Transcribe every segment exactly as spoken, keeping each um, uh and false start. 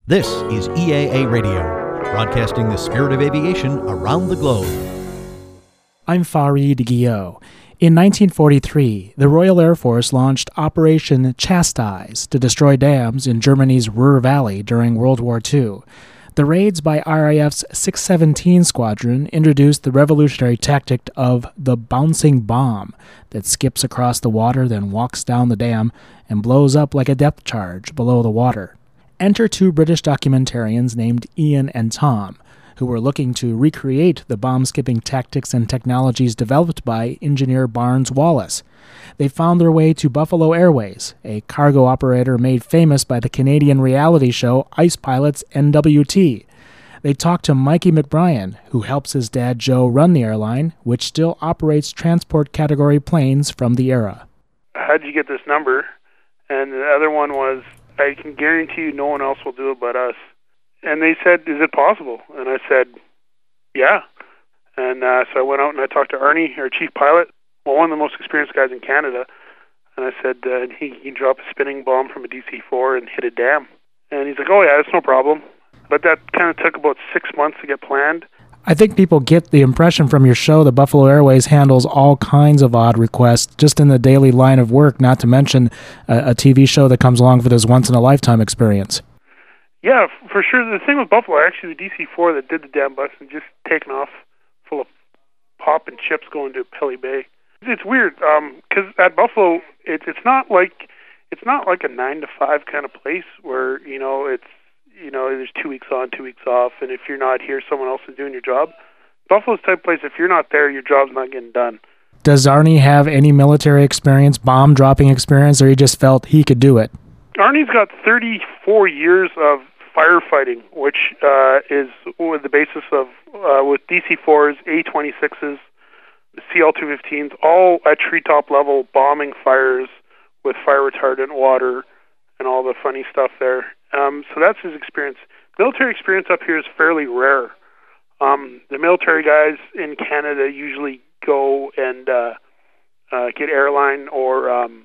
This is E A A Radio, broadcasting the spirit of aviation around the globe. I'm Farid Guillot. In nineteen forty-three, the Royal Air Force launched Operation Chastise to destroy dams in Germany's Ruhr Valley during World War Two. The raids by R A F's six seventeen Squadron introduced the revolutionary tactic of the bouncing bomb that skips across the water, then walks down the dam and blows up like a depth charge below the water. Enter two British documentarians named Ian and Tom, who were looking to recreate the bomb-skipping tactics and technologies developed by engineer Barnes Wallis. They found their way to Buffalo Airways, a cargo operator made famous by the Canadian reality show Ice Pilots N W T. They talked to Mikey McBrien, who helps his dad Joe run the airline, which still operates transport category planes from the era. How'd you get this number? And the other one was, I can guarantee you no one else will do it but us. And they said, is it possible? And I said, yeah. And uh, so I went out and I talked to Arnie, our chief pilot, well, one of the most experienced guys in Canada. And I said, uh, he can drop a spinning bomb from a D C four and hit a dam. And he's like, oh yeah, that's no problem. But that kind of took about six months to get planned. I think people get the impression from your show that Buffalo Airways handles all kinds of odd requests just in the daily line of work, not to mention a, a T V show that comes along for this once-in-a-lifetime experience. Yeah, for sure. The thing with Buffalo, actually, the D C four that did the dam bust and just taken off full of pop and chips going to Pelly Bay. It's weird because um, at Buffalo, it, it's not like it's not like a nine to five kind of place where you know it's you know there's two weeks on, two weeks off, and if you're not here, someone else is doing your job. Buffalo's the type of place. If you're not there, your job's not getting done. Does Arnie have any military experience, bomb dropping experience, or he just felt he could do it? Arnie's got thirty-four years of firefighting, which uh, is with the basis of uh, with D C fours, A twenty-sixes, C L two fifteens, all at treetop level bombing fires with fire retardant water and all the funny stuff there. Um, so that's his experience. Military experience up here is fairly rare. Um, the military guys in Canada usually go and uh, uh, get airline or um,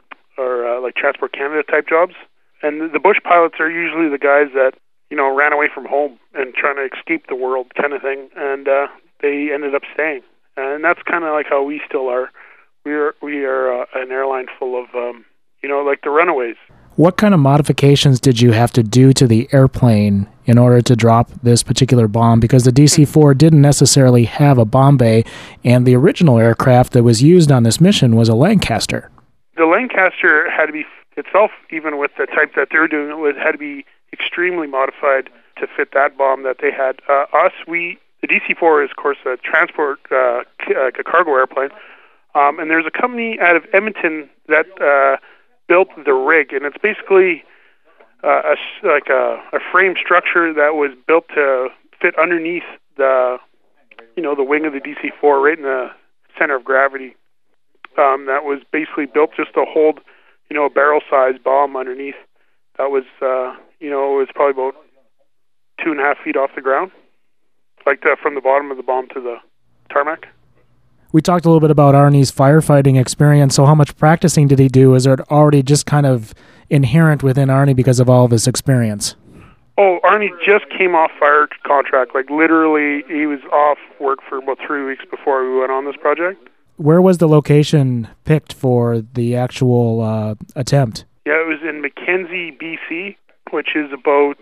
or uh, like Transport Canada type jobs. And the bush pilots are usually the guys that, you know, ran away from home and trying to escape the world kind of thing. And uh, they ended up staying. And that's kind of like how we still are. We are, we are uh, an airline full of, um, you know, like the runaways. What kind of modifications did you have to do to the airplane in order to drop this particular bomb? Because the D C four didn't necessarily have a bomb bay, and the original aircraft that was used on this mission was a Lancaster. The Lancaster had to be itself, even with the type that they're doing, it was, had to be extremely modified to fit that bomb that they had. Uh, us, we, the D C four is, of course, a transport, uh, a cargo airplane, um, and there's a company out of Edmonton that uh, built the rig, and it's basically uh, a, like a, a frame structure that was built to fit underneath the, you know, the wing of the D C four, right in the center of gravity. Um, that was basically built just to hold, you know, a barrel-sized bomb underneath. That was, uh, you know, it was probably about two and a half feet off the ground, like the, from the bottom of the bomb to the tarmac. We talked a little bit about Arnie's firefighting experience, so how much practicing did he do? Is it already just kind of inherent within Arnie because of all of his experience? Oh, Arnie just came off fire contract. Like, literally, he was off work for about three weeks before we went on this project. Where was the location picked for the actual uh, attempt? Yeah, it was in Mackenzie, B C, which is about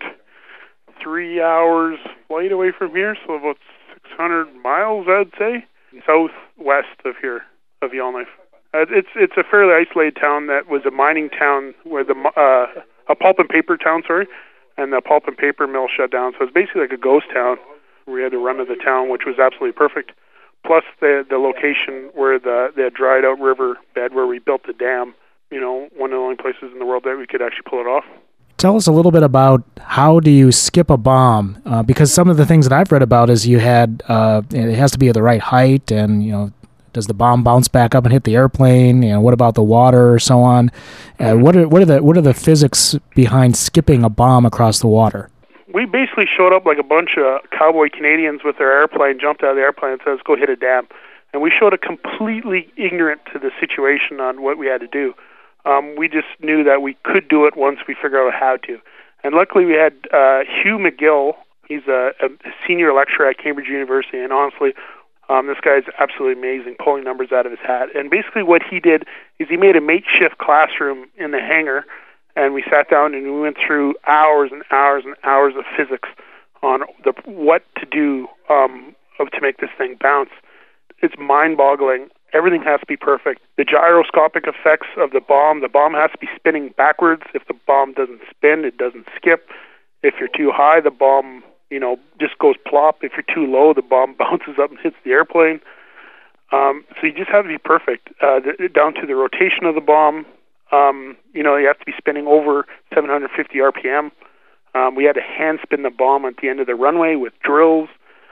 three hours flight away from here, so about six hundred miles, I'd say, southwest of here, of Yellowknife. Uh, it's it's a fairly isolated town that was a mining town where the uh, a pulp and paper town, sorry, and the pulp and paper mill shut down. So it's basically like a ghost town. We had the run of the town, which was absolutely perfect. Plus the the location where the the dried out river bed where we built the dam, you know, one of the only places in the world that we could actually pull it off. Tell us a little bit about how do you skip a bomb? Uh, because some of the things that I've read about is you had uh, it has to be at the right height, and you know, does the bomb bounce back up and hit the airplane? You know, what about the water or so on? Uh, what are what are the what are the physics behind skipping a bomb across the water? We basically showed up like a bunch of cowboy Canadians with their airplane, jumped out of the airplane and said, let's go hit a dam. And we showed up completely ignorant to the situation on what we had to do. Um, we just knew that we could do it once we figured out how to. And luckily we had uh, Hugh McGill. He's a, a senior lecturer at Cambridge University, and honestly, um, this guy's absolutely amazing, pulling numbers out of his hat. And basically what he did is he made a makeshift classroom in the hangar, and we sat down and we went through hours and hours and hours of physics on the what to do um, to make this thing bounce. It's mind-boggling. Everything has to be perfect. The gyroscopic effects of the bomb, the bomb has to be spinning backwards. If the bomb doesn't spin, it doesn't skip. If you're too high, the bomb, you know, just goes plop. If you're too low, the bomb bounces up and hits the airplane. Um, so you just have to be perfect, uh, the, down to the rotation of the bomb. Um, you know, you have to be spinning over seven hundred fifty R P M. Um, we had to hand spin the bomb at the end of the runway with drills,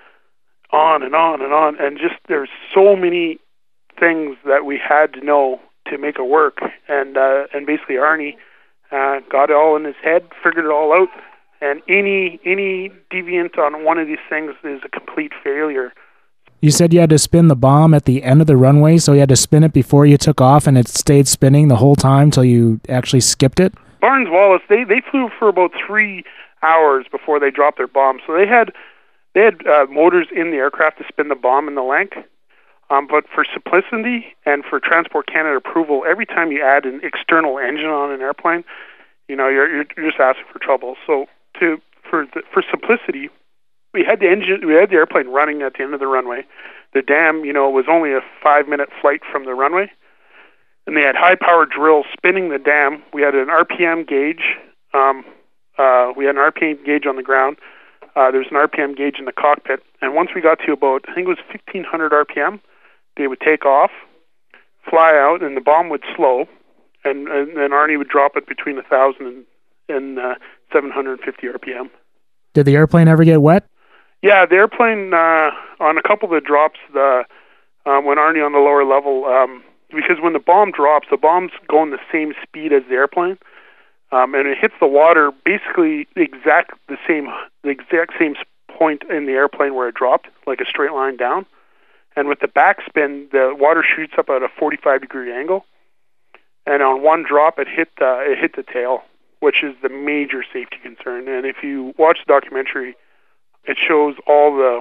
on and on and on. And just there's so many things that we had to know to make it work. And uh, and basically Arnie uh, got it all in his head, figured it all out. And any any deviant on one of these things is a complete failure. You said you had to spin the bomb at the end of the runway, so you had to spin it before you took off, and it stayed spinning the whole time till you actually skipped it? Barnes Wallis, they, they flew for about three hours before they dropped their bomb. So they had they had uh, motors in the aircraft to spin the bomb in the Lank. Um, but for simplicity and for Transport Canada approval, every time you add an external engine on an airplane, you know, you're you're, you're just asking for trouble. So to for the, for simplicity, we had the engine, we had the airplane running at the end of the runway. The dam, you know, was only a five-minute flight from the runway, and they had high-power drills spinning the dam. We had an R P M gauge. Um, uh, we had an R P M gauge on the ground. Uh, there's an R P M gauge in the cockpit, and once we got to about, I think it was fifteen hundred R P M, they would take off, fly out, and the bomb would slow, and and then Arnie would drop it between one thousand and, and uh, seven hundred fifty R P M. Did the airplane ever get wet? Yeah, the airplane, uh, on a couple of the drops, the um, when Arnie on the lower level, um, because when the bomb drops, the bomb's going the same speed as the airplane, um, and it hits the water basically the exact the same the exact same point in the airplane where it dropped, like a straight line down. And with the backspin, the water shoots up at a forty-five degree angle, and on one drop, it hit the it hit the tail, which is the major safety concern. And if you watch the documentary, it shows all the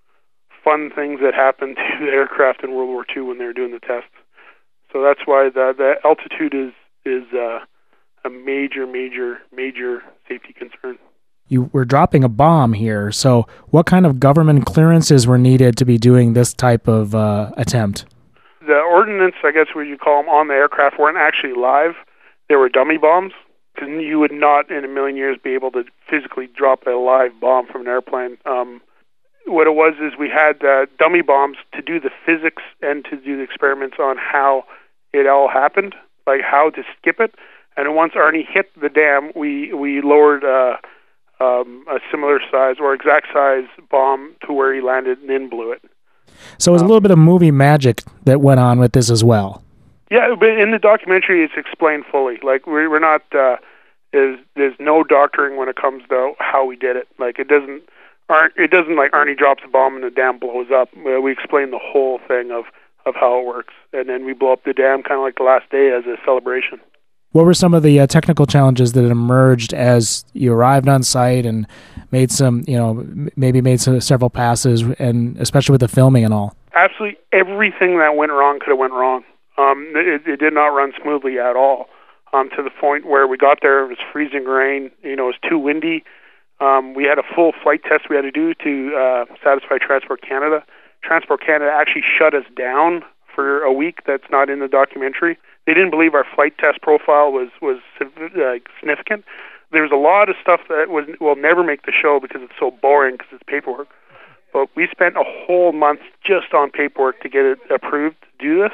fun things that happened to the aircraft in World War Two when they were doing the tests. So that's why the the altitude is is uh, a major, major, major safety concern. You were dropping a bomb here, so what kind of government clearances were needed to be doing this type of uh, attempt? The ordnance, I guess what you call them, on the aircraft weren't actually live. They were dummy bombs, because you would not in a million years be able to physically drop a live bomb from an airplane. Um, what it was is we had uh, dummy bombs to do the physics and to do the experiments on how it all happened, like how to skip it. And once Arnie hit the dam, we, we lowered uh, um, a similar size or exact size bomb to where he landed and then blew it. So it was um, a little bit of movie magic that went on with this as well. Yeah, but in the documentary, it's explained fully. Like we're we're not uh, there's there's no doctoring when it comes to how we did it. Like it doesn't aren't it doesn't like Arnie drops a bomb and the dam blows up. We explain the whole thing of of how it works, and then we blow up the dam kind of like the last day as a celebration. What were some of the uh, technical challenges that emerged as you arrived on site and made some, you know, maybe made some, several passes, and especially with the filming and all? Absolutely everything that went wrong could have went wrong. Um, it, it did not run smoothly at all, um, to the point where we got there, it was freezing rain, you know, it was too windy. Um, we had a full flight test we had to do to uh, satisfy Transport Canada. Transport Canada actually shut us down for a week. That's not in the documentary. They didn't believe our flight test profile was, was uh, significant. There's a lot of stuff that was, will never make the show because it's so boring because it's paperwork. But we spent a whole month just on paperwork to get it approved to do this.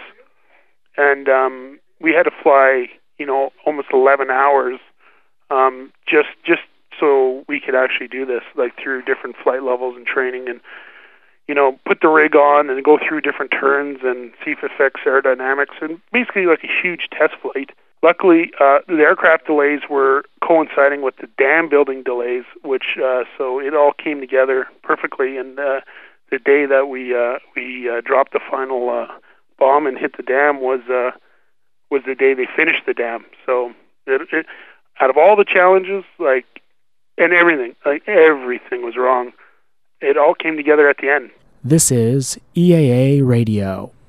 And um, we had to fly, you know, almost eleven hours um, just just so we could actually do this, like through different flight levels and training, and you know, put the rig on and go through different turns and see if it affects aerodynamics, and basically like a huge test flight. Luckily, uh, the aircraft delays were coinciding with the dam building delays, which uh, so it all came together perfectly. And uh, the day that we uh, we uh, dropped the final Uh, bomb and hit the dam was uh, was the day they finished the dam. So it, it, out of all the challenges, like and everything, like everything was wrong. It all came together at the end. This is E A A Radio.